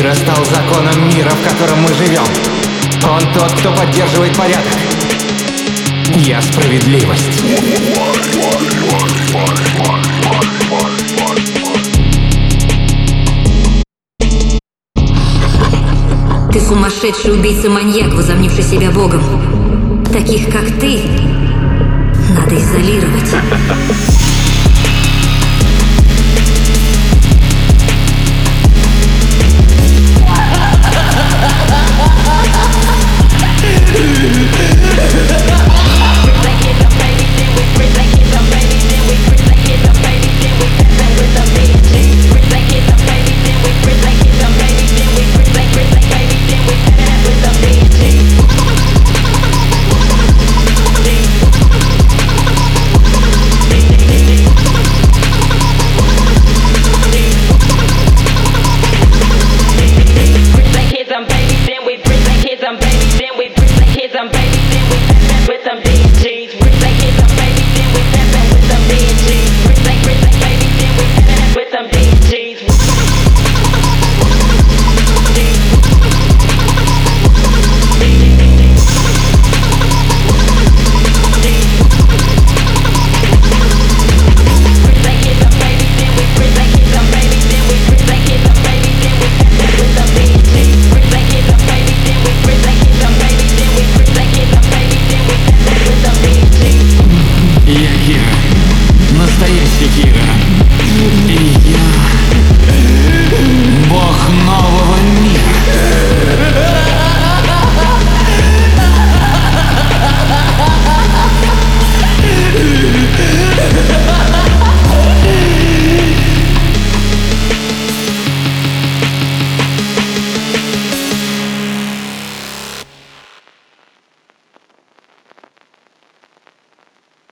мира стал законом мира, в котором мы живем. Он тот, кто поддерживает порядок. Я справедливость. Ты сумасшедший убийца-маньяк, возомнивший себя богом. Таких, как ты, надо изолировать. Some babies, then we bring the kids, some babies, then we bring the kids, some babies, then we with some